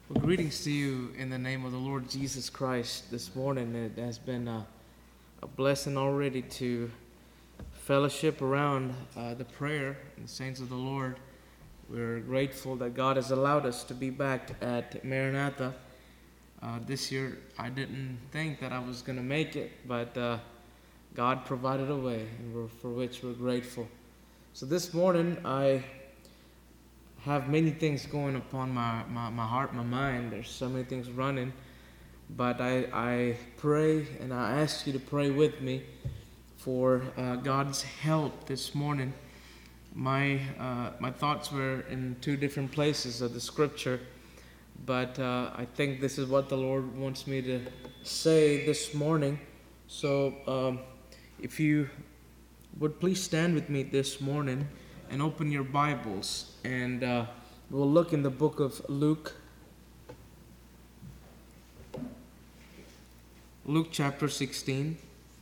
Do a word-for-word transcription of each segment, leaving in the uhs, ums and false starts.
Well, greetings to you in the name of the Lord Jesus Christ this morning. It has been a, a blessing already to fellowship around uh, the prayer and the saints of the Lord. We're grateful that God has allowed us to be back at Maranatha. Uh, this year, I didn't think that I was going to make it, but uh, God provided a way, and we're, for which we're grateful. So this morning, I have many things going upon my, my, my heart, my mind. There's so many things running. But I, I pray, and I ask you to pray with me for uh, God's help this morning. My uh, my thoughts were in two different places of the scripture, but uh, I think this is what the Lord wants me to say this morning. So um, if you would please stand with me this morning and open your Bibles, and uh, we'll look in the book of Luke. Luke chapter sixteen.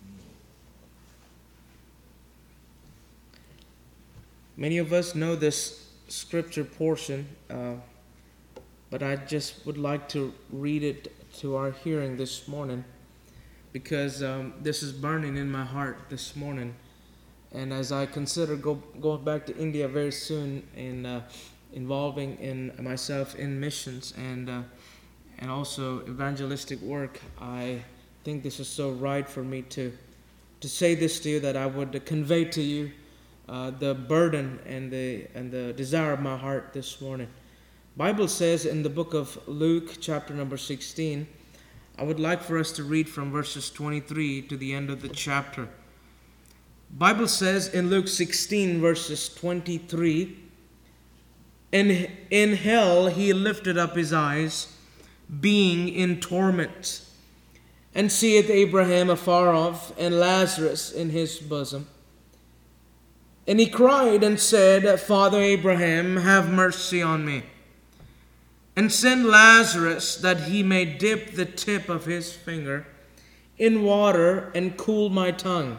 Many of us know this scripture portion, uh, but I just would like to read it to our hearing this morning, because um, this is burning in my heart this morning. And as I consider go, going back to India very soon and uh, involving in myself in missions and uh, and also evangelistic work, I think this is so right for me to to say this to you, that I would convey to you uh, the burden and the and the desire of my heart this morning. Bible says in the book of Luke, chapter number sixteen, I would like for us to read from verses twenty-three to the end of the chapter. Bible says in Luke sixteen, verses twenty-three, "And in hell he lifted up his eyes, being in torment, and seeth Abraham afar off, and Lazarus in his bosom. And he cried and said, Father Abraham, have mercy on me, and send Lazarus, that he may dip the tip of his finger in water and cool my tongue.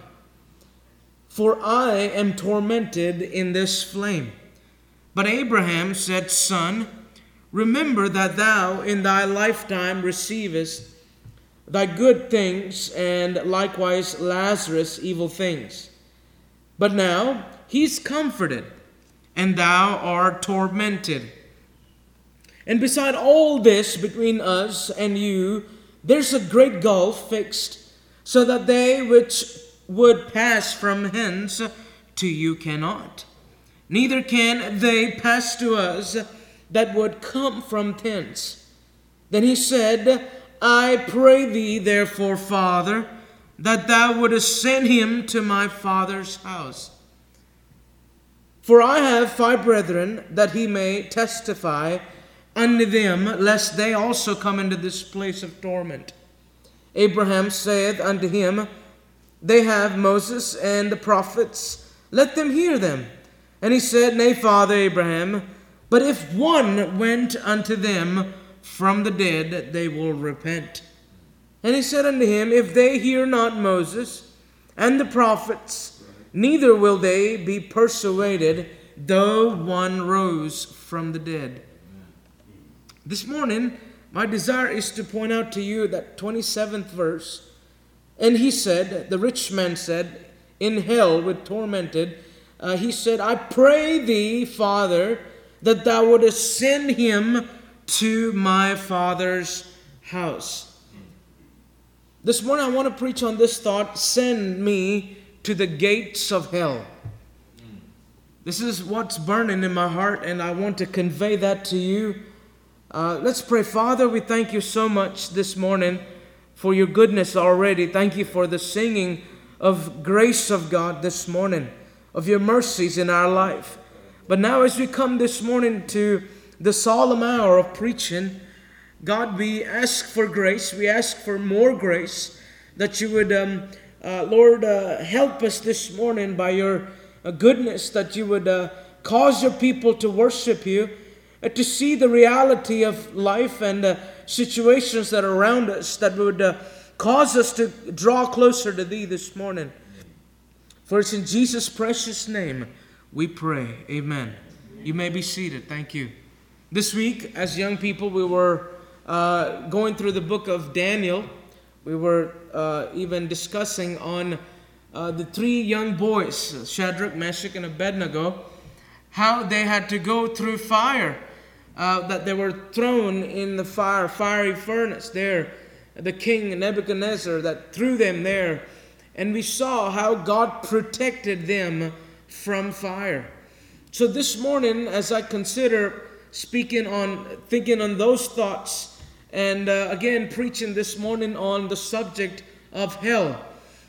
For I am tormented in this flame. But Abraham said, Son, remember that thou in thy lifetime receivest thy good things, and likewise Lazarus evil things. But now he's comforted, and thou art tormented. And beside all this, between us and you, there's a great gulf fixed, so that they which would pass from hence to you cannot, neither can they pass to us that would come from thence. Then he said, I pray thee therefore, Father, that thou wouldest send him to my father's house. For I have five brethren, that he may testify unto them, lest they also come into this place of torment. Abraham saith unto him, They have Moses and the prophets, let them hear them. And he said, Nay, Father Abraham, but if one went unto them from the dead, they will repent. And he said unto him, If they hear not Moses and the prophets, neither will they be persuaded, though one rose from the dead. This morning, my desire is to point out to you that twenty-seventh verse. And he said, the rich man said, in hell with tormented, uh, he said, I pray thee, Father, that thou wouldest send him to my father's house. This morning I want to preach on this thought, send me to the gates of hell. This is what's burning in my heart, and I want to convey that to you. Uh, let's pray. Father, we thank you so much this morning for your goodness already. Thank you for the singing of grace of God this morning, of your mercies in our life. But now as we come this morning to the solemn hour of preaching, God, we ask for grace. We ask for more grace, that you would, um, uh, Lord, uh, help us this morning by your uh, goodness, that you would uh, cause your people to worship you, uh, to see the reality of life and uh, situations that are around us, that would uh, cause us to draw closer to thee this morning. For it's in Jesus' precious name we pray. Amen. You may be seated. Thank you. This week, as young people, we were uh, going through the book of Daniel, we were uh, even discussing on uh, the three young boys, Shadrach, Meshach, and Abednego, how they had to go through fire, uh, that they were thrown in the fire, fiery furnace there. The king Nebuchadnezzar that threw them there. And we saw how God protected them from fire. So this morning, as I consider speaking on, thinking on those thoughts, and uh, again preaching this morning on the subject of hell,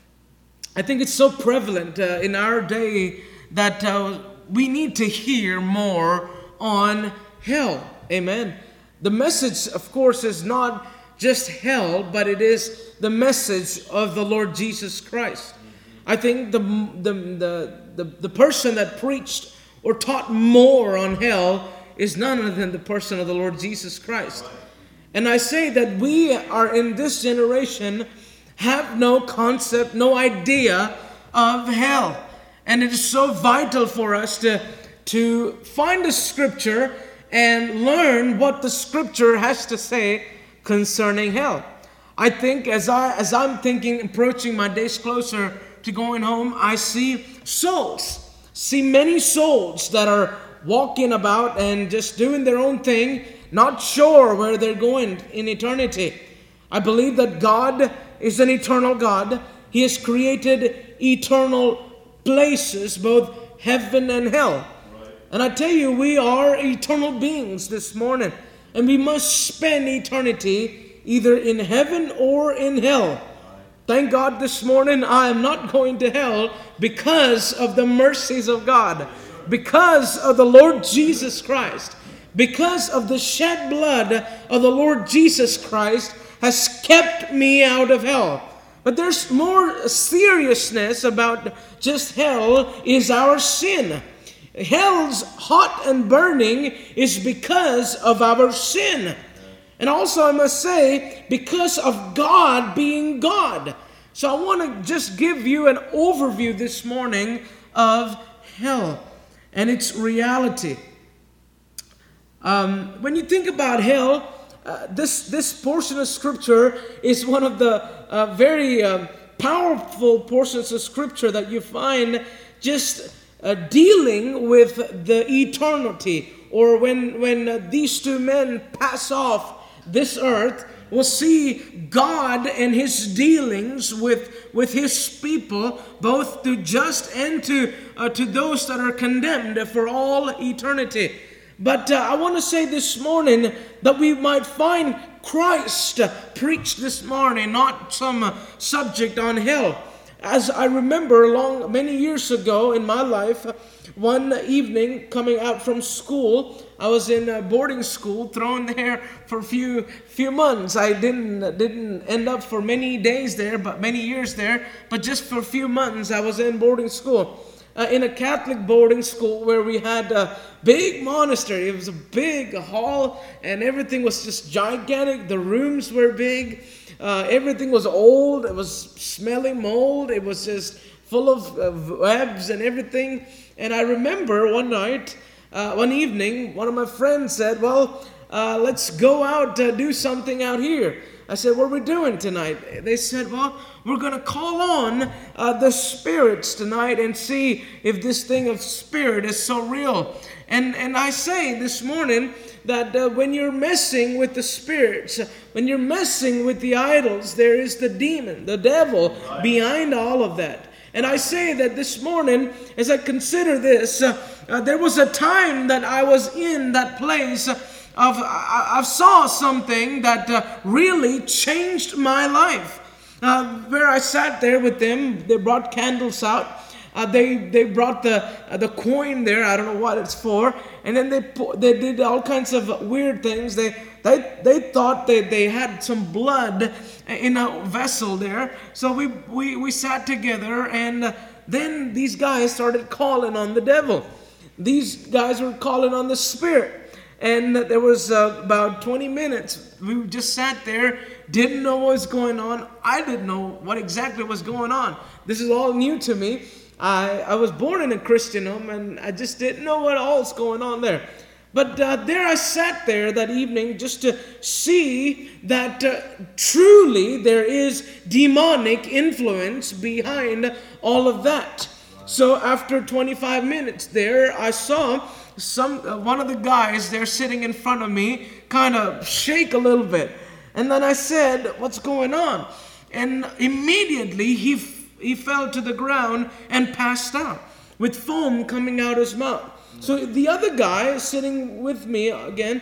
I think it's so prevalent uh, in our day that uh, we need to hear more on hell. Amen. The message, of course, is not just hell, but it is the message of the Lord Jesus Christ. I think the, the, the, the, the person that preached or taught more on hell is none other than the person of the Lord Jesus Christ. And I say that we are in this generation have no concept, no idea of hell. And it is so vital for us to, to find the scripture and learn what the scripture has to say concerning hell. I think as I as I'm thinking, approaching my days closer to going home, I see souls, see many souls that are walking about and just doing their own thing, not sure where they're going in eternity. I believe that God is an eternal God. He has created eternal places, both heaven and hell. Right. And I tell you, we are eternal beings this morning. And we must spend eternity either in heaven or in hell. Thank God this morning I am not going to hell because of the mercies of God. Because of the Lord Jesus Christ. Because of the shed blood of the Lord Jesus Christ has kept me out of hell. But there's more seriousness about just hell is our sin. Hell's hot and burning is because of our sin. And also I must say, because of God being God. So I want to just give you an overview this morning of hell and its reality. Um, when you think about hell, uh, this, this portion of scripture is one of the uh, very uh, powerful portions of scripture that you find just Uh, dealing with the eternity, or when when uh, these two men pass off this earth, we'll see God and His dealings with with His people, both to just and to uh, to those that are condemned for all eternity. But uh, I want to say this morning that we might find Christ uh, preached this morning, not some uh, subject on hell. As I remember long many years ago in my life, one evening coming out from school, I was in a boarding school, thrown there for a few few months. I didn't didn't end up for many days there, but many years there. But just for a few months, I was in boarding school, uh, in a Catholic boarding school where we had a big monastery. It was a big hall, and everything was just gigantic. The rooms were big. Uh, everything was old. It was smelling mold. It was just full of uh, webs and everything. And I remember one night, uh, one evening, one of my friends said, well, uh, let's go out to do something out here. I said, what are we doing tonight? They said, well, we're going to call on uh, the spirits tonight and see if this thing of spirit is so real. And, and I say this morning, that uh, when you're messing with the spirits, when you're messing with the idols, there is the demon, the devil behind all of that. And I say that this morning, as I consider this, uh, uh, there was a time that I was in that place of, I, I saw something that uh, really changed my life. Uh, where I sat there with them, they brought candles out. Uh, they they brought the uh, the coin there. I don't know what it's for. And then they they did all kinds of weird things. They they they thought they, they had some blood in a vessel there. So we we, we sat together, and uh, then these guys started calling on the devil. These guys were calling on the spirit. And there was uh, about twenty minutes. We just sat there, didn't know what was going on. I didn't know what exactly was going on. This is all new to me. I, I was born in a Christian home, and I just didn't know what all's going on there. But uh, there I sat there that evening just to see that uh, truly there is demonic influence behind all of that. So after twenty-five minutes there, I saw some uh, one of the guys there sitting in front of me kind of shake a little bit. And then I said, "What's going on?" And immediately he, f- he fell to the ground and passed out with foam coming out his mouth. So the other guy sitting with me again,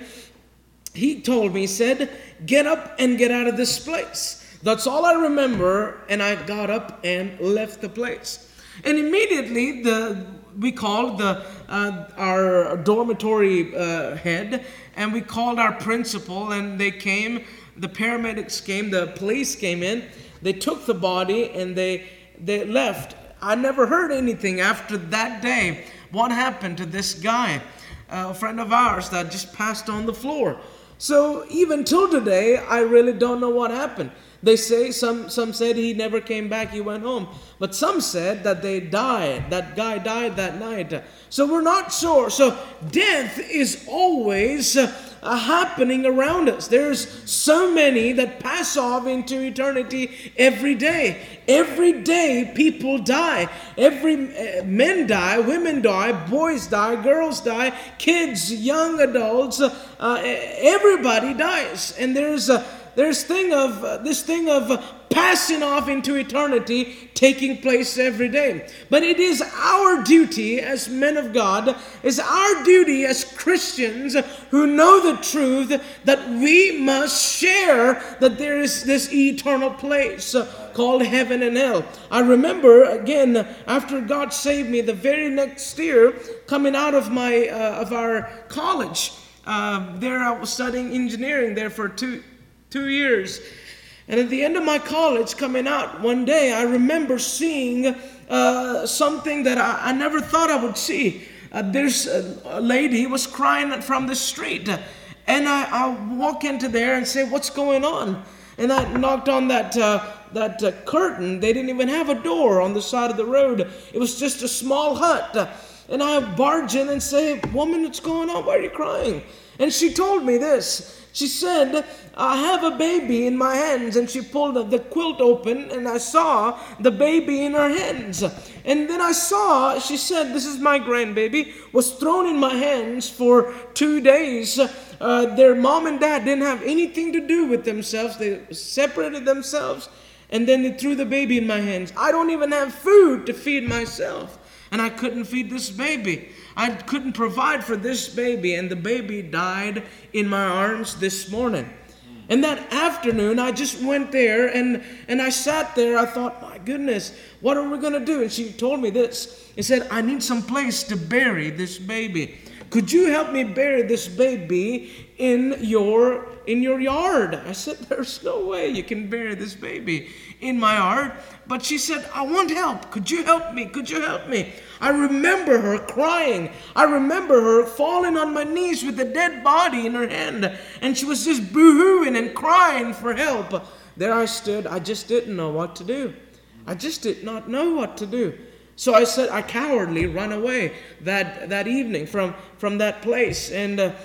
he told me, he said, "Get up and get out of this place." That's all I remember, and I got up and left the place. And immediately the we called the uh, our dormitory uh, head, and we called our principal, and they came, the paramedics came, the police came in, they took the body, and they they left. I never heard anything after that day. What happened to this guy, a friend of ours that just passed on the floor? So even till today, I really don't know what happened. They say, some some said he never came back, he went home. But some said that they died, that guy died that night. So we're not sure. So death is always uh, uh, happening around us. There's so many that pass off into eternity every day. Every day people die. Every uh, men die, women die, boys die, girls die, kids, young adults, uh, uh, everybody dies. And there's a There's thing of uh, this thing of uh, passing off into eternity taking place every day. But it is our duty as men of God, is our duty as Christians who know the truth, that we must share that there is this eternal place uh, called heaven and hell. I remember, again, after God saved me, the very next year, coming out of my uh, of our college, uh, there I was studying engineering there for two Two years. And at the end of my college, coming out one day, I remember seeing uh, something that I, I never thought I would see. Uh, there's a, a lady was crying from the street. And I, I walk into there and say, "What's going on?" And I knocked on that uh, that uh, curtain. They didn't even have a door on the side of the road. It was just a small hut. And I barge in and say, "Woman, what's going on? Why are you crying?" And she told me this. She said, "I have a baby in my hands." And she pulled the quilt open, and I saw the baby in her hands. And then I saw, she said, "This is my grandbaby, was thrown in my hands for two days. Uh, their mom and dad didn't have anything to do with themselves. They separated themselves, and then they threw the baby in my hands. I don't even have food to feed myself. And I couldn't feed this baby. I couldn't provide for this baby, and the baby died in my arms this morning." And that afternoon, I just went there, and, and I sat there. I thought, my goodness, what are we going to do? And she told me this. She said, "I need some place to bury this baby. Could you help me bury this baby in your in your yard?" I said, "There's no way you can bury this baby in my yard." But she said, "I want help. Could you help me? Could you help me?" I remember her crying. I remember her falling on my knees with a dead body in her hand. And she was just boo-hooing and crying for help. There I stood. I just didn't know what to do. I just did not know what to do. So I said, I cowardly run away that, that evening from, from that place. And uh,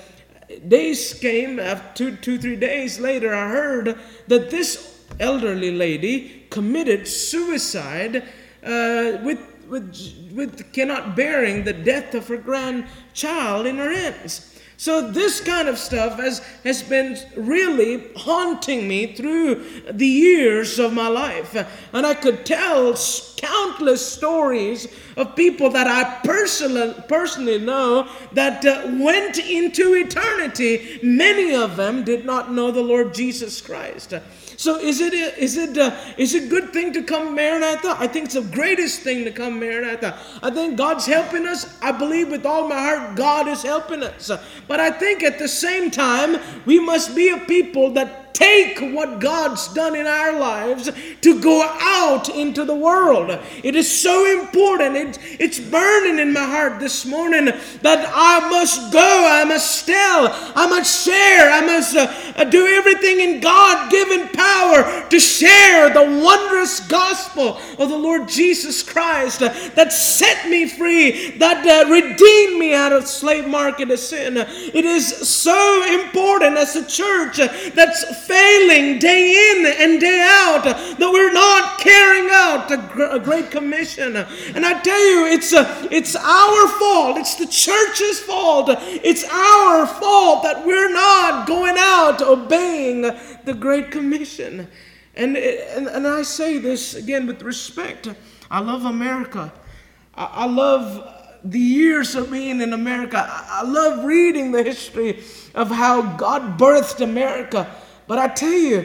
days came, after two, two, three days later, I heard that this elderly lady committed suicide uh, with With, with cannot bearing the death of her grandchild in her hands. So this kind of stuff has, has been really haunting me through the years of my life. And I could tell countless stories of people that I personally, personally know that uh, went into eternity. Many of them did not know the Lord Jesus Christ. So is it is it uh, is it a good thing to come Maranatha? I think it's the greatest thing to come Maranatha. I think God's helping us. I believe with all my heart God is helping us. But I think at the same time we must be a people that take what God's done in our lives to go out into the world. It is so important. It, it's burning in my heart this morning that I must go. I must tell. I must share. I must uh, do everything in God-given power to share the wondrous gospel of the Lord Jesus Christ uh, that set me free, that uh, redeemed redeemed me out of slave market of sin. It is so important as a church that's failing day in and day out that we're not carrying out a great commission. And I tell you, it's a, it's our fault. It's the church's fault. It's our fault that we're not going out obeying the Great Commission. And, and, and I say this again with respect. I love America. I, I love the years of being in America. I, I love reading the history of how God birthed America. But I tell you,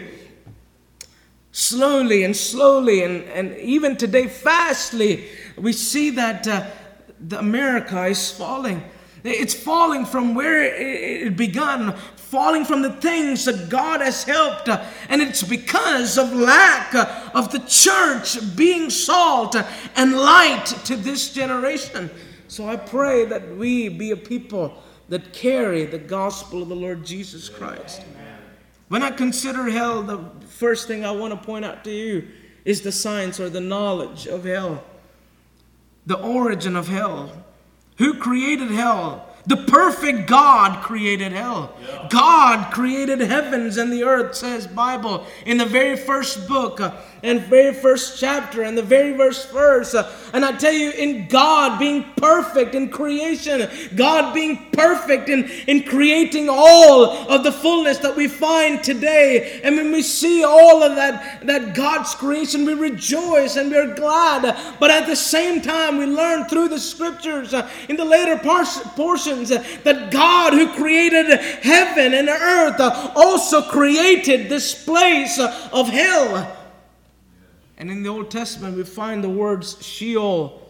slowly and slowly and, and even today fastly, we see that uh, the America is falling. It's falling from where it began, falling from the things that God has helped. Uh, and it's because of lack uh, of the church being salt and light to this generation. So I pray that we be a people that carry the gospel of the Lord Jesus Christ. Amen. When I consider hell, the first thing I want to point out to you is the science or the knowledge of hell. The origin of hell. Who created hell? The perfect God created hell. Yeah. God created heavens and the earth, says Bible, in the very first book uh, and very first chapter and the very first verse. Uh, and I tell you, in God being perfect in creation, God being perfect in, in creating all of the fullness that we find today. And when we see all of that, that God's creation, we rejoice and we're glad. But at the same time, we learn through the scriptures uh, in the later par- portions that God, who created heaven and earth, also created this place of hell. And in the Old Testament we find the words Sheol.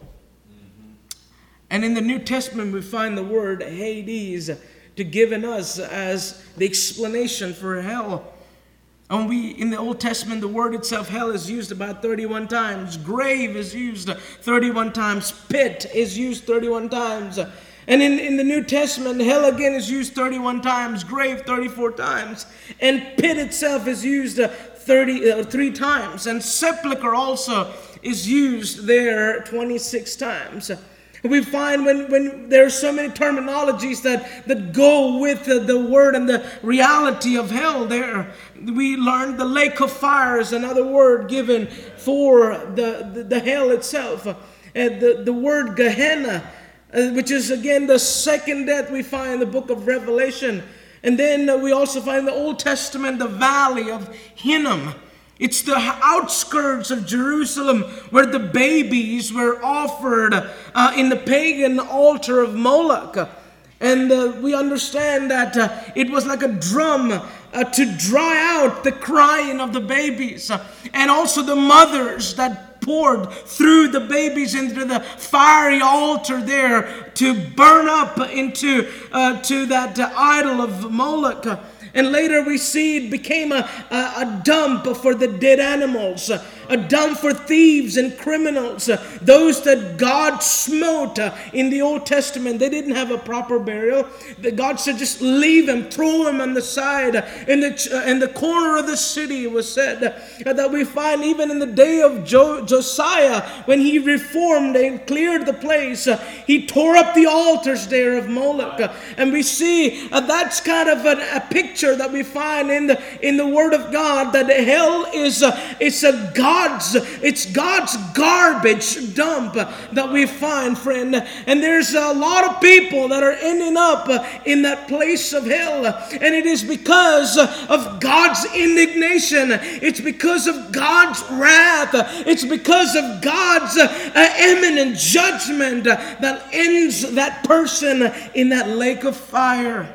And in the New Testament we find the word Hades to given us as the explanation for hell. And we, in the Old Testament, the word itself, hell, is used about thirty-one times. Grave is used thirty-one times. Pit is used thirty-one times. And in, in the New Testament, hell again is used thirty-one times, grave thirty-four times, and pit itself is used uh, thirty, uh, three times, and sepulcher also is used there twenty-six times. We find when, when there are so many terminologies that, that go with the, the word and the reality of hell there. We learned the lake of fire is another word given for the, the, the hell itself. And the, the word Gehenna, Uh, which is again the second death we find in the book of Revelation. And then uh, we also find in the Old Testament the valley of Hinnom. It's the outskirts of Jerusalem where the babies were offered uh, in the pagan altar of Moloch. And uh, we understand that uh, it was like a drum uh, to dry out the crying of the babies. Uh, and also the mothers that poured through the babies into the fiery altar there to burn up into uh, to that uh, idol of Moloch. And later we see it became a, a, a dump for the dead animals, a dump for thieves and criminals, those that God smote in the Old Testament. They didn't have a proper burial. God said, just leave them, throw them on the side. In the, in the corner of the city, it was said that we find even in the day of jo- Josiah, when he reformed and cleared the place, he tore up the altars there of Moloch. And we see uh, that's kind of a, a picture that we find in the in the Word of God, that hell is a, it's a God's it's God's garbage dump that we find, friend. And there's a lot of people that are ending up in that place of hell, and it is because of God's indignation. It's because of God's wrath. It's because of God's uh, imminent judgment that ends that person in that lake of fire.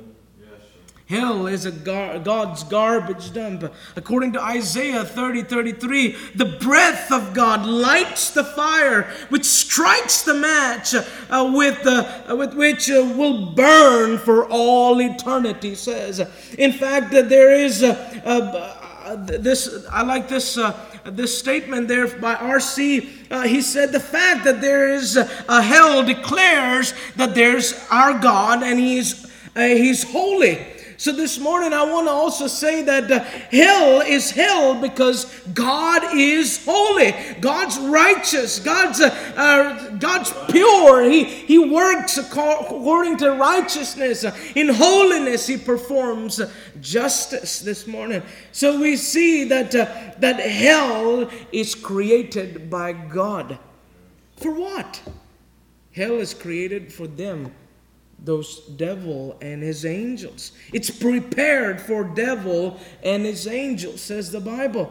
Hell is a gar- God's garbage dump. According to Isaiah thirty thirty-three, the breath of God lights the fire, which strikes the match uh, with, uh, with which uh, will burn for all eternity, says. In fact, uh, there is uh, uh, this, I like this uh, this statement there by R C Uh, he said the fact that there is a, a hell declares that there's our God and He's uh, He's holy. So this morning I want to also say that uh, hell is hell because God is holy. God's righteous. God's uh, uh, God's pure. He, he works according to righteousness. In holiness He performs justice this morning. So we see that, uh, that hell is created by God. For what? Hell is created for them, those devil and his angels. It's prepared for devil and his angels, says the Bible.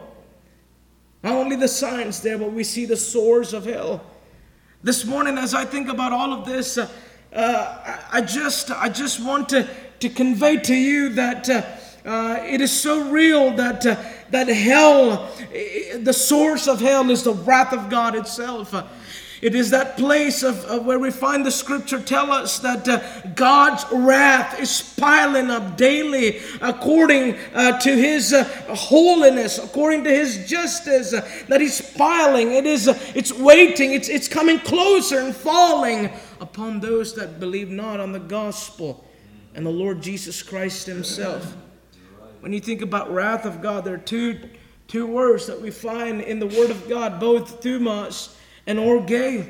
Not only the signs there, but we see the sores of hell. This morning, as I think about all of this, uh, uh, I just I just want to, to convey to you that uh, uh, it is so real that uh, that hell, the source of hell, is the wrath of God itself. Uh, It is that place of, of where we find the scripture tell us that uh, God's wrath is piling up daily according uh, to His uh, holiness, according to His justice, uh, that He's piling. It is, uh, it's waiting. It's, it's coming closer and falling upon those that believe not on the gospel and the Lord Jesus Christ Himself. When you think about wrath of God, there are two, two words that we find in the Word of God, both thumos and orge.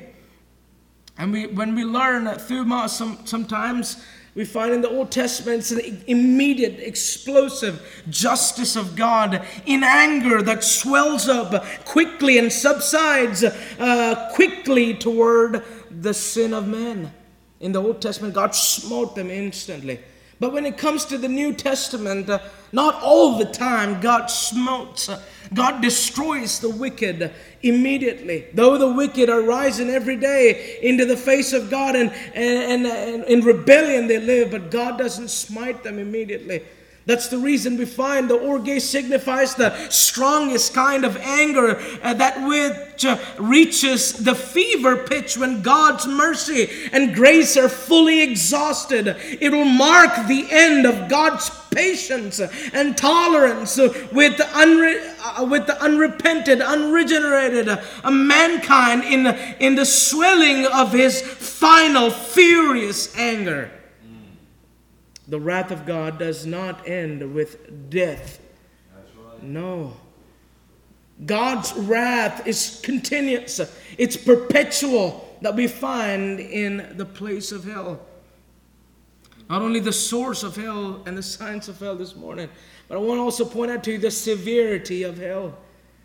And we, when we learn that thumos, some, sometimes we find in the Old Testament it's an immediate, explosive justice of God in anger that swells up quickly and subsides uh, quickly toward the sin of men. In the Old Testament, God smote them instantly. But when it comes to the New Testament, uh, not all the time God smotes. Uh, God destroys the wicked immediately. Though the wicked are rising every day into the face of God, and, and, and, and in rebellion they live, but God doesn't smite them immediately. That's the reason we find the orge signifies the strongest kind of anger, uh, that which uh, reaches the fever pitch when God's mercy and grace are fully exhausted. It will mark the end of God's patience and tolerance with the, unre- uh, with the unrepented, unregenerated uh, mankind in, in the swelling of His final furious anger. The wrath of God does not end with death. That's right. No. God's wrath is continuous. It's perpetual, that we find in the place of hell. Not only the source of hell and the signs of hell this morning, but I want to also point out to you the severity of hell.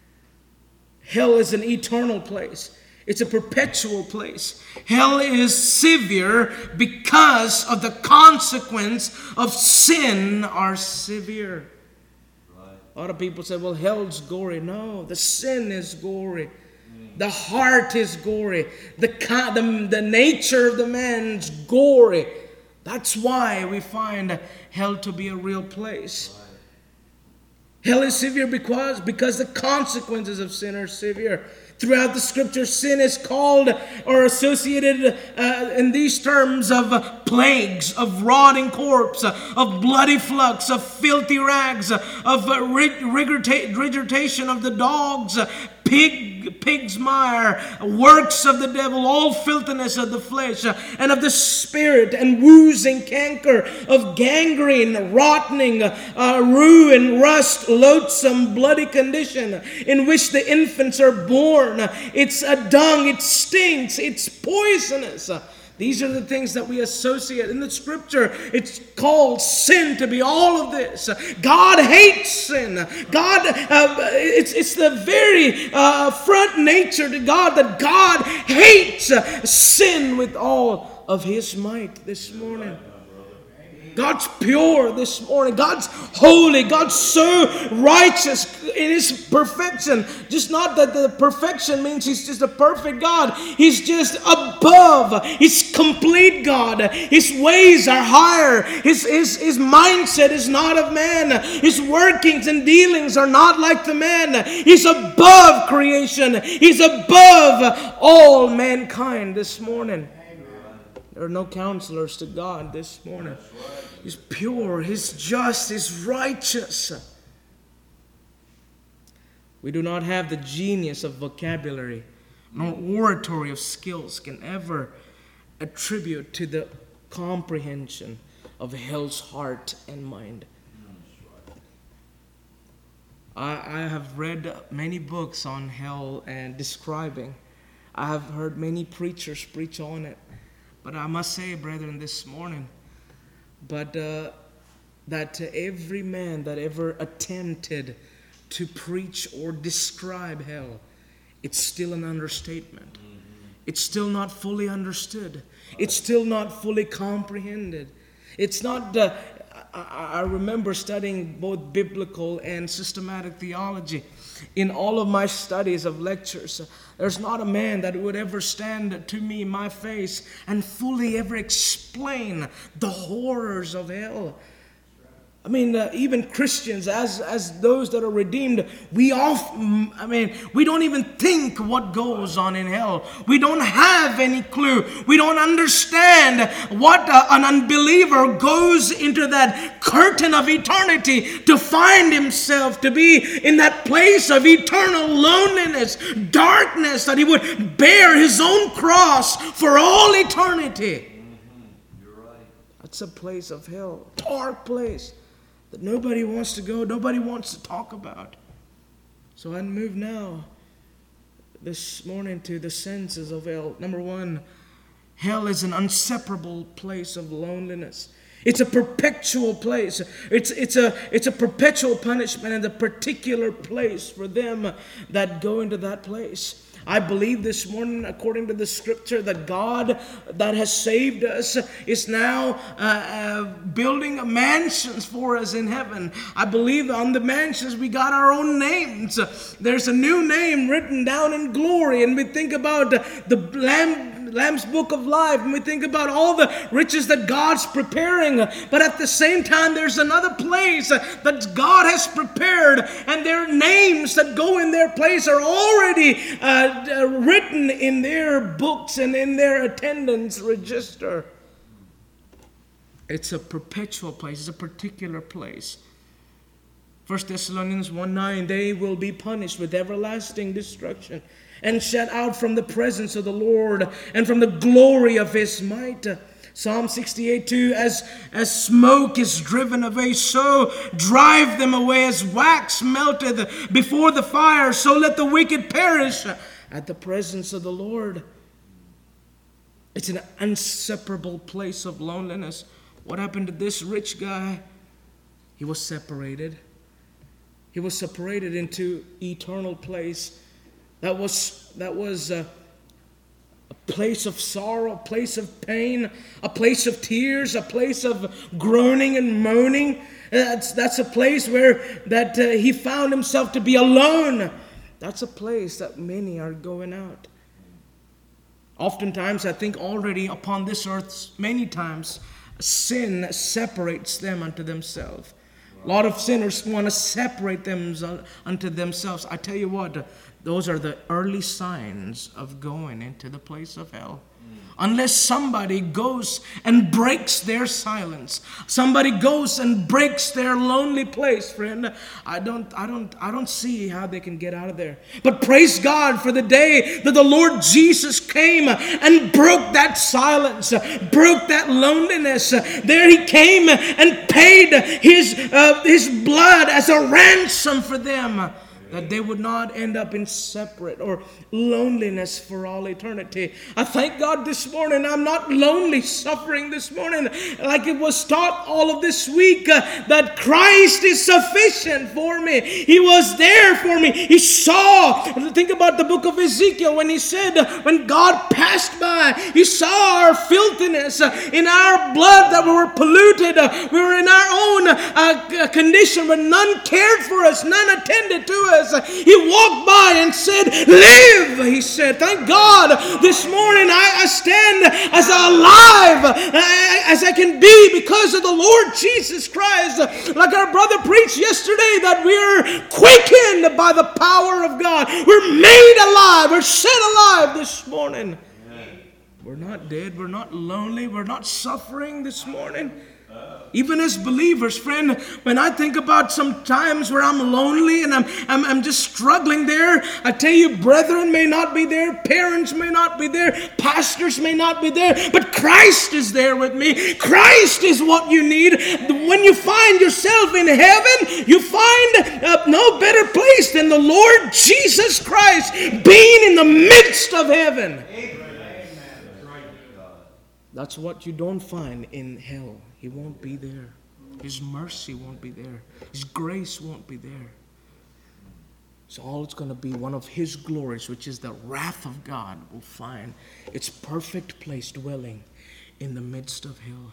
Hell is an eternal place. It's a perpetual place. Hell is severe because of the consequence of sin are severe. Right. A lot of people say, well, hell's gory. No, the sin is gory. Mm. The heart is gory. The, the, the nature of the man's gory. That's why we find hell to be a real place. Right. Hell is severe because, because the consequences of sin are severe. Throughout the scripture, sin is called or associated uh, in these terms of uh, plagues, of rotting corpse, uh, of bloody flux, of filthy rags, uh, of uh, regurgita- regurgitation of the dogs, uh, pig, pig's mire, works of the devil, all filthiness of the flesh uh, and of the spirit, and woozing canker, of gangrene, rotting, uh, ruin, rust, loathsome, bloody condition in which the infants are born. It's a dung, it stinks, it's poisonous. These are the things that we associate in the scripture. It's called sin to be all of this. God hates sin. God, uh, it's, it's the very uh, front nature to God that God hates sin with all of His might this morning. God's pure this morning. God's holy. God's so righteous in His perfection. Just not that the perfection means He's just a perfect God. He's just above. He's complete God. His ways are higher. His, his, his mindset is not of man. His workings and dealings are not like the man. He's above creation. He's above all mankind this morning. There are no counselors to God this morning. He's pure, He's just, He's righteous. We do not have the genius of vocabulary, nor oratory of skills can ever attribute to the comprehension of hell's heart and mind. I, I have read many books on hell and describing. I have heard many preachers preach on it. But I must say, brethren, this morning, but uh, that every man that ever attempted to preach or describe hell, it's still an understatement. It's still not fully understood. It's still not fully comprehended. It's not, uh, I, I remember studying both biblical and systematic theology. In all of my studies of lectures, there's not a man that would ever stand to me in my face and fully ever explain the horrors of hell. I mean, uh, even Christians, as as those that are redeemed, we often, I mean, we don't even think what goes on in hell. We don't have any clue. We don't understand what uh, an unbeliever goes into that curtain of eternity to find himself to be in that place of eternal loneliness, darkness, that he would bear his own cross for all eternity. Mm-hmm. You're right. That's a place of hell, dark place that nobody wants to go, nobody wants to talk about. So I move now this morning to the senses of hell. Number one, hell is an inseparable place of loneliness. It's a perpetual place. It's it's a it's a perpetual punishment and a particular place for them that go into that place. I believe this morning, according to the scripture, that God that has saved us is now uh, uh, building mansions for us in heaven. I believe on the mansions we got our own names. There's a new name written down in glory, and we think about the Lamb Lamb's Book of Life, and we think about all the riches that God's preparing. But at the same time, there's another place that God has prepared, and their names that go in their place are already uh, written in their books and in their attendance register. It's a perpetual place. It's a particular place. First Thessalonians one nine, they will be punished with everlasting destruction and shut out from the presence of the Lord and from the glory of his might. Psalm sixty-eight two, as, as smoke is driven away, so drive them away as wax melteth before the fire, so let the wicked perish at the presence of the Lord. It's an inseparable place of loneliness. What happened to this rich guy? He was separated. He was separated into eternal place. That was that was a, a place of sorrow, a place of pain, a place of tears, a place of groaning and moaning. That's that's a place where that uh, he found himself to be alone. That's a place that many are going out. Oftentimes, I think already upon this earth, many times, sin separates them unto themselves. A lot of sinners want to separate them unto themselves. I tell you what, those are the early signs of going into the place of hell. Unless somebody goes and breaks their silence, somebody goes and breaks their lonely place, friend, I don't, I don't, I don't see how they can get out of there. But praise God for the day that the Lord Jesus came and broke that silence, broke that loneliness. There He came and paid His uh, His blood as a ransom for them, that they would not end up in separate or loneliness for all eternity. I thank God this morning I'm not lonely, suffering this morning, like it was taught all of this week, uh, that Christ is sufficient for me. He was there for me. He saw. Think about the book of Ezekiel when he said, uh, when God passed by, He saw our filthiness, uh, in our blood that we were polluted. Uh, we were in our own uh, condition where none cared for us, none attended to us. He walked by and said, live, He said. Thank God this morning I, I stand as alive as I can be because of the Lord Jesus Christ. Like our brother preached yesterday, that we're quickened by the power of God. We're made alive. We're set alive this morning. Amen. We're not dead. We're not lonely. We're not suffering this morning. Even as believers, friend, when I think about some times where I'm lonely and I'm, I'm, I'm just struggling there, I tell you, brethren may not be there, parents may not be there, pastors may not be there, but Christ is there with me. Christ is what you need. When you find yourself in heaven, you find uh, no better place than the Lord Jesus Christ being in the midst of heaven. That's what you don't find in hell. He won't be there. His mercy won't be there. His grace won't be there. So all it's going to be one of His glories, which is the wrath of God, will find its perfect place dwelling in the midst of hell.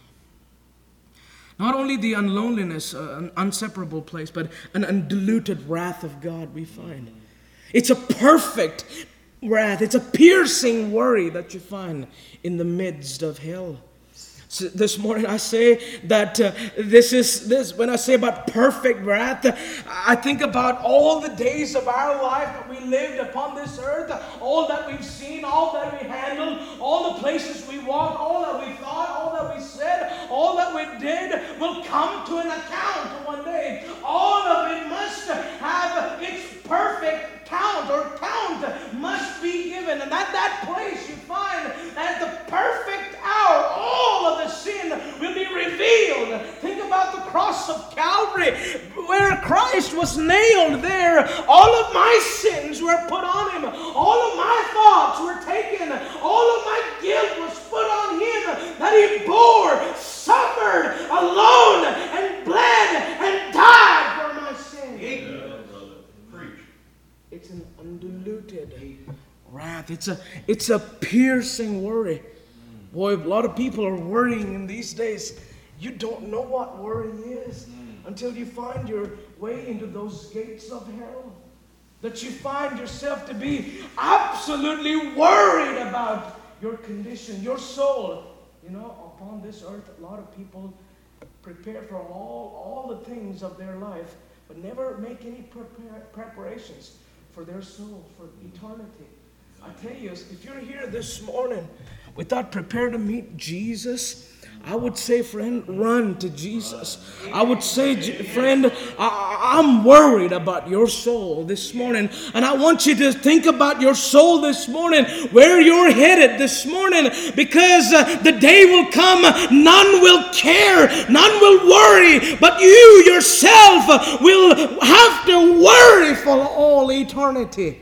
Not only the unloneliness, uh, an unseparable place, but an undiluted wrath of God we find. It's a perfect wrath. It's a piercing worry that you find in the midst of hell. So this morning I say that uh, this is this when I say about perfect wrath, I think about all the days of our life that we lived upon this earth, all that we've seen, all that we handled, all the places we walked, all that we thought, all that we said, all that we did will come to an account one day. All of it must have its perfect count, or count must be given. And at that place you find at the perfect hour, all of the sin will be revealed. Think about the cross of Calvary, where Christ was nailed there. All of my sins were put on Him. All of my thoughts were taken. All of my guilt was put on Him, that He bore, suffered alone, and bled, and died for my sins. Yeah, brother. Preach. It's an undiluted wrath. It's a, it's a piercing worry. Boy, a lot of people are worrying in these days. You don't know what worry is until you find your way into those gates of hell. That you find yourself to be absolutely worried about your condition, your soul. You know, upon this earth, a lot of people prepare for all, all the things of their life, but never make any prepare, preparations for their soul, for eternity. I tell you, if you're here this morning without prepared to meet Jesus, I would say, friend, run to Jesus. I would say, friend, I, I'm worried about your soul this morning. And I want you to think about your soul this morning, where you're headed this morning. Because uh, the day will come, none will care, none will worry. But you yourself will have to worry for all eternity.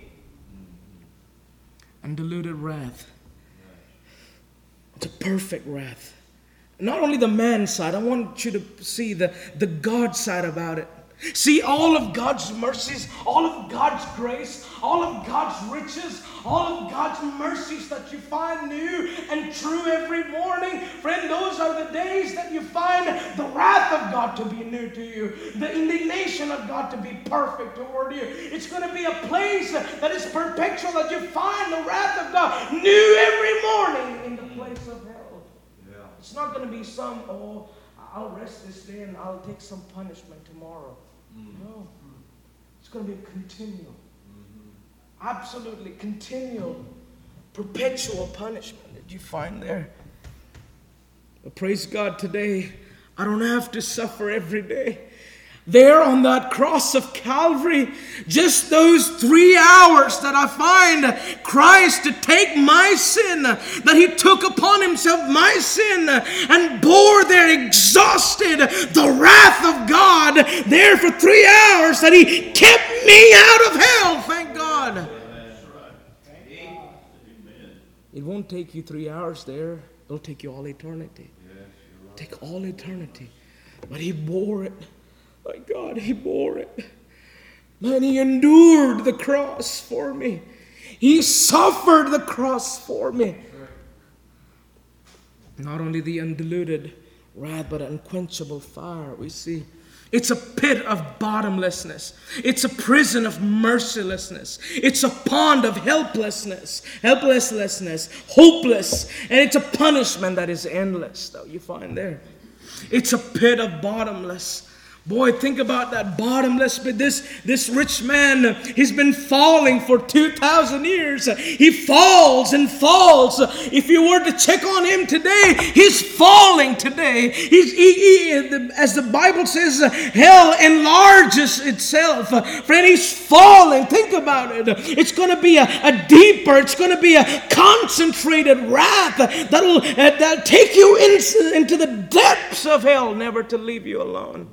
Undiluted wrath. It's a perfect wrath. Not only the man side, I want you to see the, the God side about it. See all of God's mercies, all of God's grace, all of God's riches, all of God's mercies that you find new and true every morning. Friend, those are the days that you find the wrath of God to be new to you, the indignation of God to be perfect toward you. It's going to be a place that is perpetual, that you find the wrath of God new every morning in the place of hell. Yeah. It's not going to be some, oh, I'll rest this day and I'll take some punishment tomorrow. Mm. No. It's going to be a continual, mm-hmm. absolutely continual, perpetual punishment that you find there. But praise God, today, I don't have to suffer every day. There on that cross of Calvary, just those three hours that I find Christ to take my sin, that He took upon Himself my sin and bore there exhausted the wrath of God there for three hours, that He kept me out of hell, thank God. It won't take you three hours there. It'll take you all eternity. Take all eternity. But He bore it. My God, He bore it. Man, He endured the cross for me. He suffered the cross for me. Not only the undiluted wrath, but unquenchable fire, we see. It's a pit of bottomlessness. It's a prison of mercilessness. It's a pond of helplessness, helplessness, hopeless. And it's a punishment that is endless, though you find there. It's a pit of bottomless. Boy, think about that bottomless pit. This, this rich man, he's been falling for two thousand years. He falls and falls. If you were to check on him today, he's falling today. He's, he, he, as the Bible says, hell enlarges itself. Friend, he's falling. Think about it. It's going to be a, a deeper, it's going to be a concentrated wrath that will uh, that'll take you in, into the depths of hell, never to leave you alone.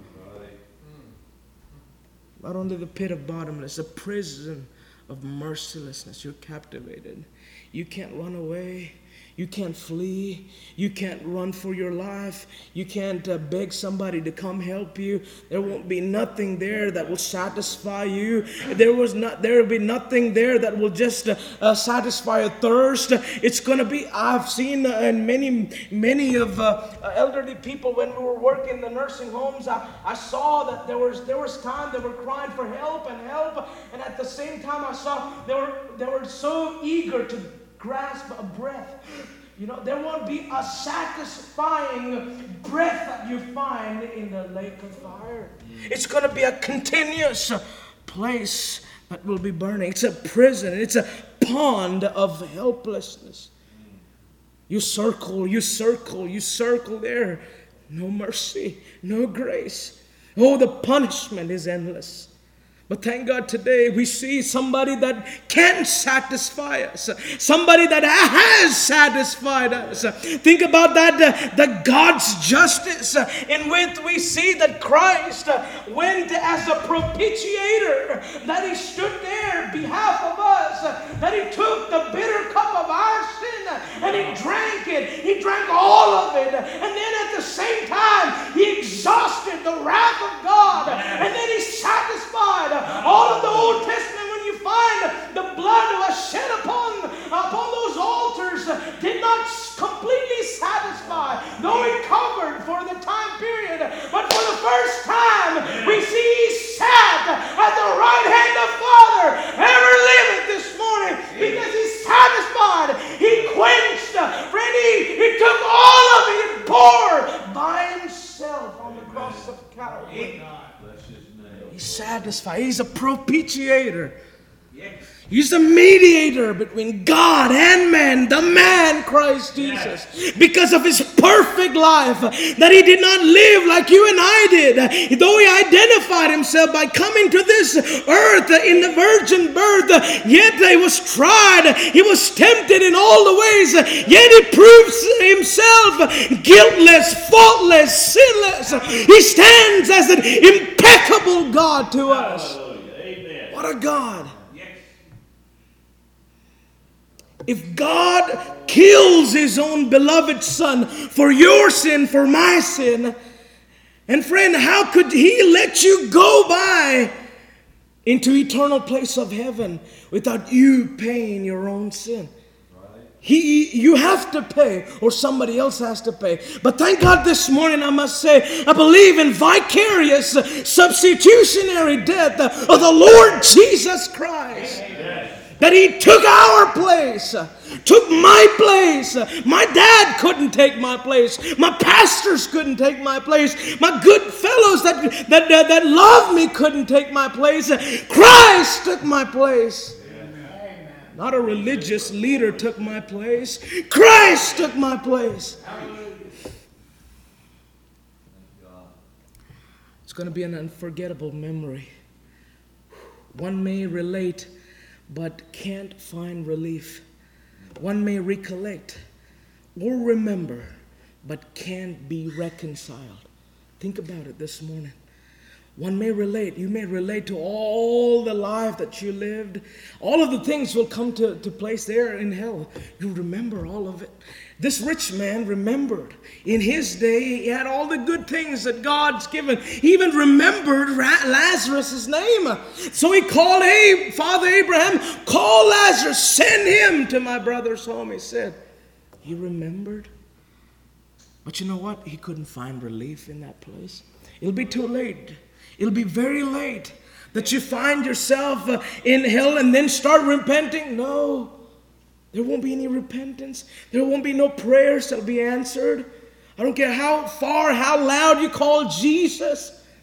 Not only the pit of bottomless, a prison of mercilessness. You're captivated. You can't run away. You can't flee. You can't run for your life. You can't uh, beg somebody to come help you. There won't be nothing there that will satisfy you. There was not. There will be nothing there that will just uh, uh, satisfy a thirst. It's going to be. I've seen uh, in many, many of uh, elderly people when we were working in the nursing homes. I, I saw that there was there was time they were crying for help and help, and at the same time I saw they were they were so eager to grasp a breath. You know, there won't be a satisfying breath that you find in the lake of fire. It's going to be a continuous place that will be burning. It's a prison. It's a pond of helplessness. You circle, you circle, you circle there. No mercy, no grace. Oh, the punishment is endless. But thank God today we see somebody that can satisfy us. Somebody that has satisfied us. Think about that, uh, the God's justice uh, in which we see that Christ uh, went as a propitiator. That He stood there on behalf of us. Uh, that He took the bitter cup of our sin uh, and He drank it. He drank all of it. And then at the same time He exhausted the wrath of God. And then He satisfied all of the Old Testament. When you find the blood that was shed upon, upon those altars, did not completely satisfy, though it covered for the time period. But for the first time, we see He sat at the right hand of Father, ever living this morning, because He satisfied, He quenched, friend, He, he took all of it and bore by Himself on the cross of Calvary. He's satisfied. He's a propitiator. He's a mediator between God and man, the man Christ Jesus. Because of His perfect life, that He did not live like you and I did. Though He identified Himself by coming to this earth in the virgin birth, yet He was tried, He was tempted in all the ways, yet He proves Himself guiltless, faultless, sinless. He stands as an impeccable God to us. What a God. If God kills His own beloved Son for your sin, for my sin, and friend, how could He let you go by into eternal place of heaven without you paying your own sin? He, you have to pay, or somebody else has to pay. But thank God this morning I must say, I believe in vicarious substitutionary death of the Lord Jesus Christ. That He took our place, took my place. My dad couldn't take my place. My pastors couldn't take my place. My good fellows that, that, that, that love me couldn't take my place. Christ took my place. Amen. Not a religious leader took my place. Christ took my place. It's going to be an unforgettable memory. One may relate but can't find relief. One may recollect or remember, but can't be reconciled. Think about it this morning. One may relate. You may relate to all the life that you lived. All of the things will come to, to place there in hell. You remember all of it. This rich man remembered. In his day, he had all the good things that God's given. He even remembered Lazarus' name. So he called, hey, Father Abraham, call Lazarus, send him to my brother's home, he said. He remembered. But you know what? He couldn't find relief in that place. It'll be too late. It'll be very late that you find yourself uh, in hell and then start repenting. No, there won't be any repentance. There won't be no prayers that'll be answered. I don't care how far, how loud you call Jesus.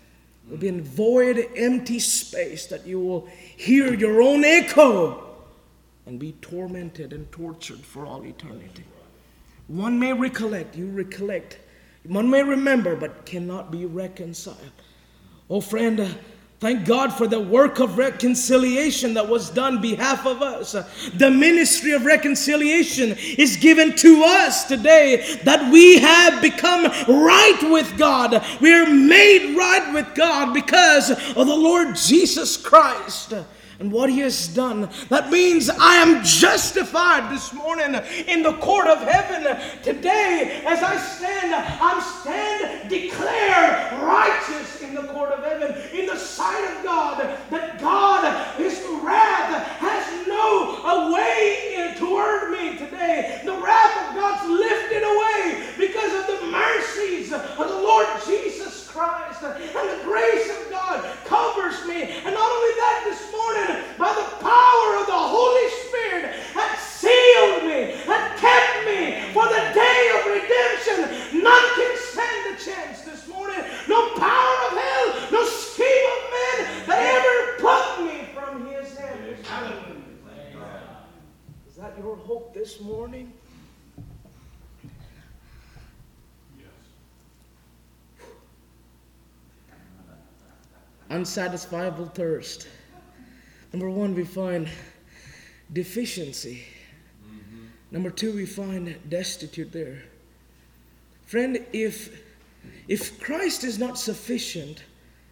There'll be a void, empty space that you will hear your own echo and be tormented and tortured for all eternity. One may recollect, you recollect. One may remember, but cannot be reconciled. Oh friend, uh, thank God for the work of reconciliation that was done on behalf of us. Uh, the ministry of reconciliation is given to us today, that we have become right with God. We are made right with God because of the Lord Jesus Christ and what He has done. That means I am justified this morning in the court of heaven. Today, as I stand, I'm stand declared righteous in the court of heaven, in the sight of God, that God, His wrath has no way in toward me today. The wrath of God's lifted away because of the mercies of the Lord Jesus Christ, and the grace of God covers me. And not only that, this morning, by the power of the Holy Spirit, has sealed me, has kept me for the day of redemption. None can stand a chance this morning. No power of hell, no scheme of men that ever plucked me from His hand. Is that your hope this morning? Unsatisfiable thirst. Number one, we find deficiency. Mm-hmm. Number two, we find destitute there. Friend, if, if Christ is not sufficient,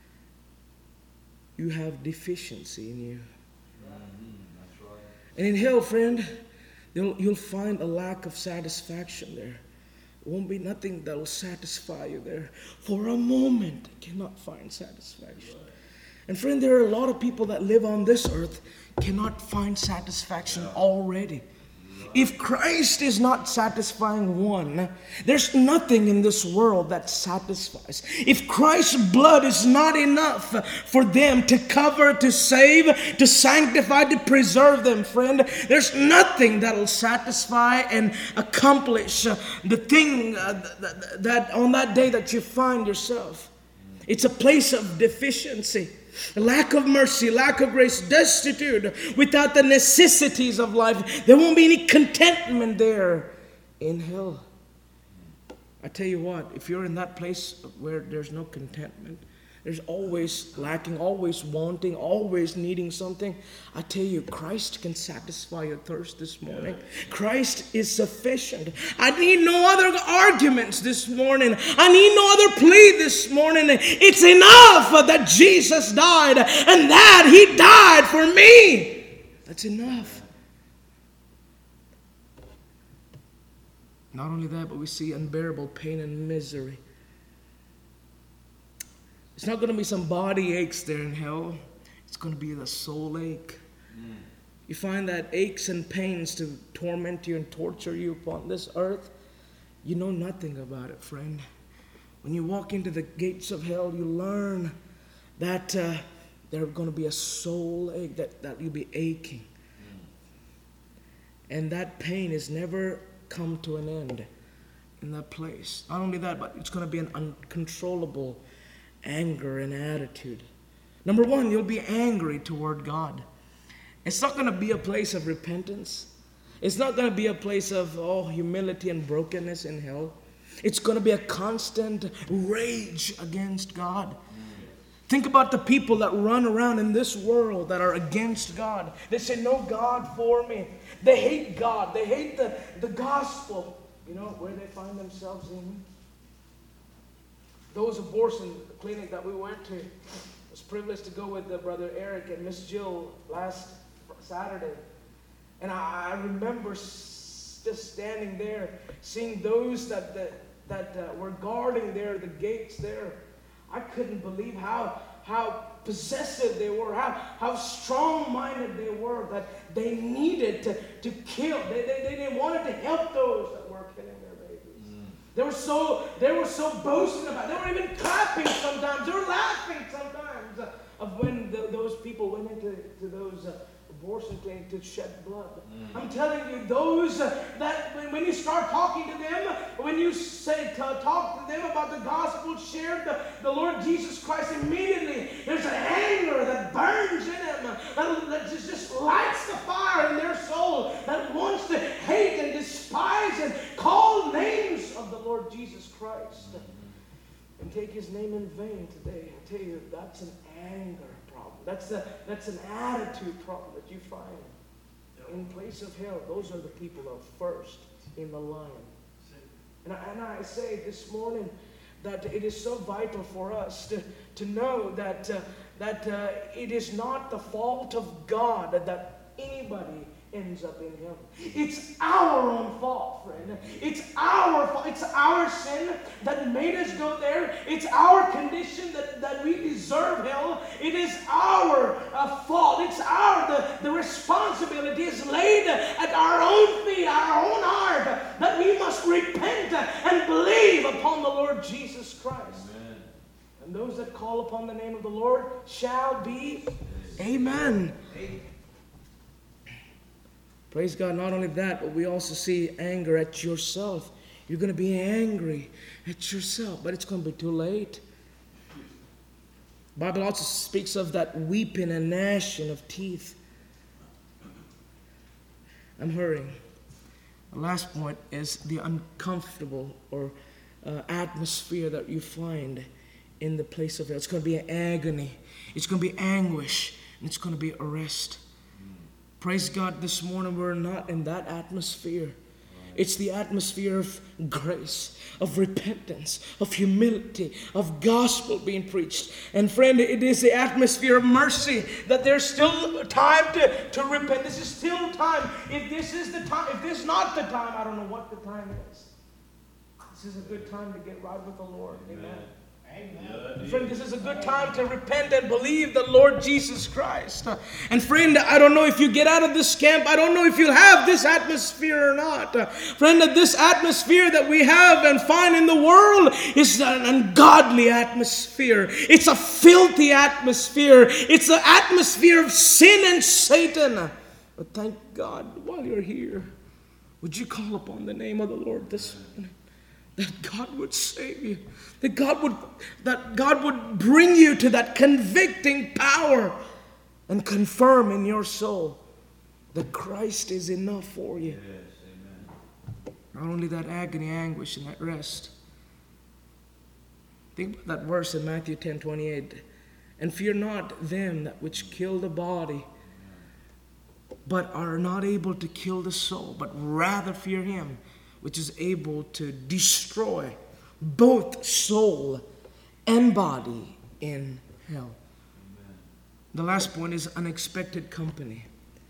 you have deficiency in you. Mm-hmm. That's right. And in hell, friend, you'll, you'll find a lack of satisfaction there. There won't be nothing that will satisfy you there. For a moment, you cannot find satisfaction. And friend, there are a lot of people that live on this earth cannot find satisfaction already. If Christ is not satisfying one, there's nothing in this world that satisfies. If Christ's blood is not enough for them to cover, to save, to sanctify, to preserve them, friend, there's nothing that will satisfy and accomplish the thing that, that on that day that you find yourself. It's a place of deficiency. Lack of mercy, lack of grace, destitute, without the necessities of life. There won't be any contentment there in hell. I tell you what, if you're in that place where there's no contentment, there's always lacking, always wanting, always needing something, I tell you, Christ can satisfy your thirst this morning. Christ is sufficient. I need no other arguments this morning. I need no other plea this morning. It's enough that Jesus died and that He died for me. That's enough. Not only that, but we see unbearable pain and misery. It's not going to be some body aches there in hell. It's going to be the soul ache. Mm. You find that aches and pains to torment you and torture you upon this earth. You know nothing about it, friend. When you walk into the gates of hell, you learn that uh, there's going to be a soul ache, that, that you'll be aching. Mm. And that pain is never come to an end in that place. Not only that, but it's going to be an uncontrollable anger and attitude. Number one, you'll be angry toward God. It's not going to be a place of repentance. It's not going to be a place of oh, humility and brokenness in hell. It's going to be a constant rage against God. Think about the people that run around in this world that are against God. They say, no God for me. They hate God. They hate the, the gospel. You know where they find themselves in? Those abortion clinic that we went to, I was privileged to go with the brother Eric and Miss Jill last Saturday. And I, I remember s- just standing there, seeing those that that, that uh, were guarding there, the gates there. I couldn't believe how how possessive they were, how, how strong-minded they were, that they needed to, to kill. They, they, they wanted to help those that were killing their babies. Mm. They were so they were so boasting about it. They were even clapping sometimes. They were laughing sometimes uh, of when the, those people went into to those uh, abortion clinic to shed blood. Mm. I'm telling you, those uh, that when, when you start talking to them, when you say to, talk to them about the gospel, share the, the Lord Jesus Christ, immediately there's an anger that burns in them, that, that just, just lights the fire in their soul, that wants to hate and despise and call names of the Lord Jesus Christ and take his name in vain today. I tell you, that's an anger problem. That's a, that's an attitude problem that you find in place of hell. Those are the people who are first in the line. And I, and I say this morning that it is so vital for us to, to know that, uh, that uh, it is not the fault of God that anybody ends up in hell. It's our own fault, friend. It's our fault. It's our sin that made us go there. It's our condition that, that we deserve hell. It is our uh, fault. It's our, the, the responsibility is laid at our own feet, our own heart, that we must repent and believe upon the Lord Jesus Christ. Amen. And those that call upon the name of the Lord shall be. Amen. Amen. Praise God. Not only that, but we also see anger at yourself. You're going to be angry at yourself, but it's going to be too late. The Bible also speaks of that weeping and gnashing of teeth. I'm hurrying. The last point is the uncomfortable or uh, atmosphere that you find in the place of hell. It's going to be an agony. It's going to be anguish. And it's going to be arrest. Praise God, this morning we're not in that atmosphere. It's the atmosphere of grace, of repentance, of humility, of gospel being preached. And friend, it is the atmosphere of mercy, that there's still time to, to repent. This is still time. If this is the time, if this is not the time, I don't know what the time is. This is a good time to get right with the Lord. Amen. Amen. Amen. Friend, this is a good time to repent and believe the Lord Jesus Christ. And friend, I don't know if you get out of this camp, I don't know if you'll have this atmosphere or not. Friend, this atmosphere that we have and find in the world is an ungodly atmosphere. It's a filthy atmosphere. It's an atmosphere of sin and Satan. But thank God, while you're here, would you call upon the name of the Lord this morning? That God would save you. That God would, that God would bring you to that convicting power and confirm in your soul that Christ is enough for you. Yes, amen. Not only that agony, anguish, and that rest. Think about that verse in Matthew ten twenty-eight. And fear not them that which kill the body, but are not able to kill the soul, but rather fear him which is able to destroy both soul and body in hell. Amen. The last point is unexpected company.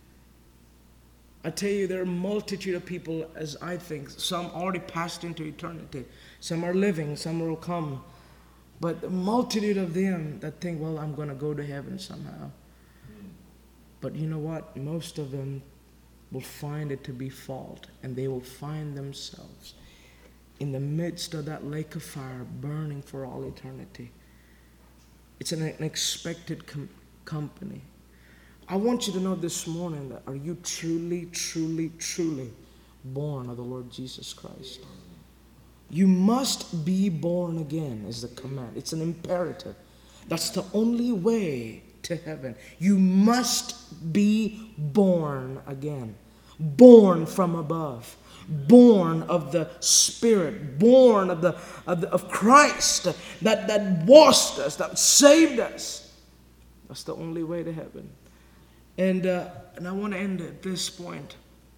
I tell you, there are a multitude of people, as I think, some already passed into eternity. Some are living, some will come. But the multitude of them that think, well, I'm going to go to heaven somehow. Mm. But you know what? Most of them will find it to be fault, and they will find themselves in the midst of that lake of fire burning for all eternity. It's an unexpected com- company. I want you to know this morning that are you truly, truly, truly born of the Lord Jesus Christ? You must be born again is the command. It's an imperative. That's the only way to heaven. You must be born again. Born from above. Born of the Spirit. Born of the of, the, of Christ that, that washed us, that saved us. That's the only way to heaven. And uh, and I want to end at this point.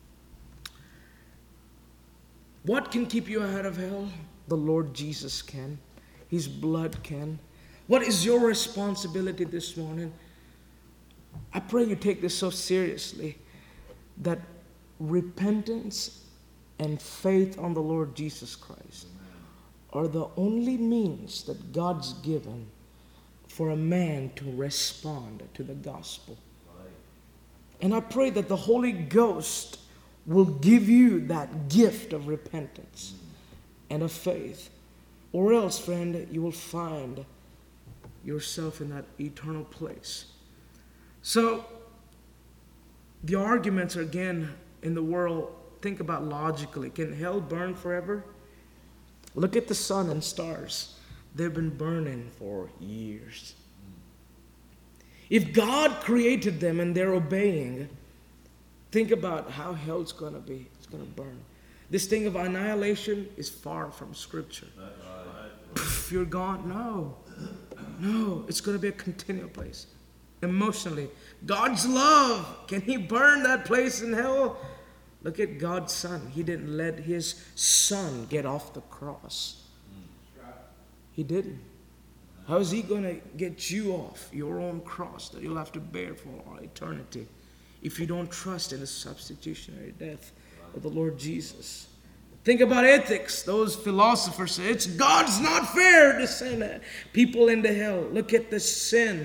What can keep you out of hell? The Lord Jesus can. His blood can. What is your responsibility this morning? I pray you take this so seriously that repentance and faith on the Lord Jesus Christ are the only means that God's given for a man to respond to the gospel. And I pray that the Holy Ghost will give you that gift of repentance and of faith. Or else, friend, you will find yourself in that eternal place. So, The arguments are again in the world. Think about logically. Can hell burn forever? Look at the sun and stars. They've been burning for years. If God created them and they're obeying, think about how hell's going to be. It's going to burn. This thing of annihilation is far from Scripture. Pff, you're gone. No. No. It's going to be a continual place. Emotionally. God's love. Can He burn that place in hell? Look at God's Son. He didn't let His Son get off the cross. He didn't. How is He going to get you off your own cross that you'll have to bear for all eternity if you don't trust in the substitutionary death of the Lord Jesus? Think about ethics. Those philosophers say it's God's not fair to send people into hell. Look at the sin.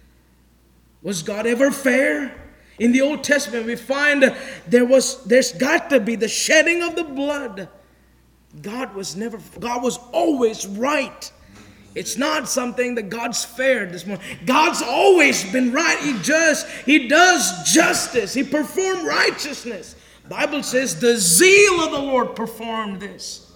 Was God ever fair? In the Old Testament we find there was there's got to be the shedding of the blood. God was never God was always right. It's not something that God's fair this morning. God's always been right. He just He does justice. He performed righteousness. The Bible says the zeal of the Lord performed this.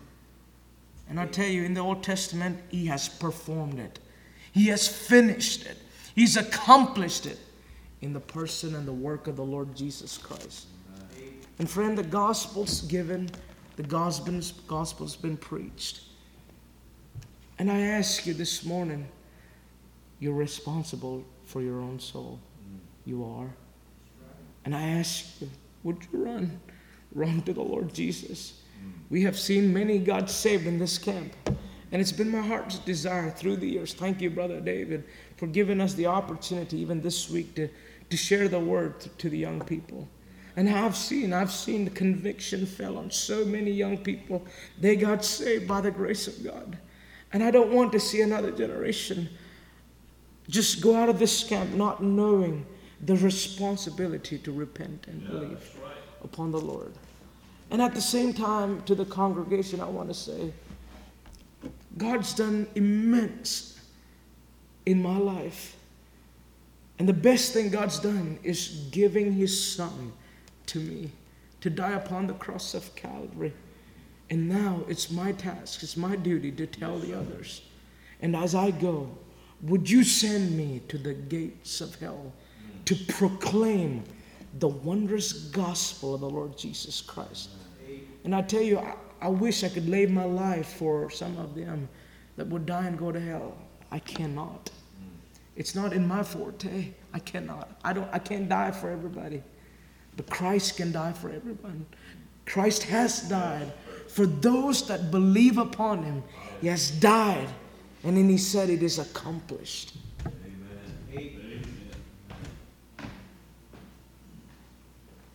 And I tell you, in the Old Testament, He has performed it. He has finished it. He's accomplished it in the person and the work of the Lord Jesus Christ. And friend, the gospel's given. The gospel's, gospel's been preached. And I ask you this morning, you're responsible for your own soul. You are. And I ask you, would you run? Run to the Lord Jesus. We have seen many God saved in this camp. And it's been my heart's desire through the years. Thank you, Brother David, for giving us the opportunity even this week to, to share the word to, to the young people. And I've seen, I've seen the conviction fell on so many young people. They got saved by the grace of God. And I don't want to see another generation just go out of this camp not knowing the responsibility to repent and believe right. upon the Lord. And at the same time, to the congregation, I want to say, God's done immense in my life. And the best thing God's done is giving His Son to me to die upon the cross of Calvary. And now it's my task, it's my duty to tell the others. And as I go, would you send me to the gates of hell to proclaim the wondrous gospel of the Lord Jesus Christ? And I tell you, I, I wish I could lay my life for some of them that would die and go to hell. I cannot. It's not in my forte. I cannot. I don't. I can't die for everybody. But Christ can die for everyone. Christ has died for those that believe upon Him. He has died. And then He said it is accomplished.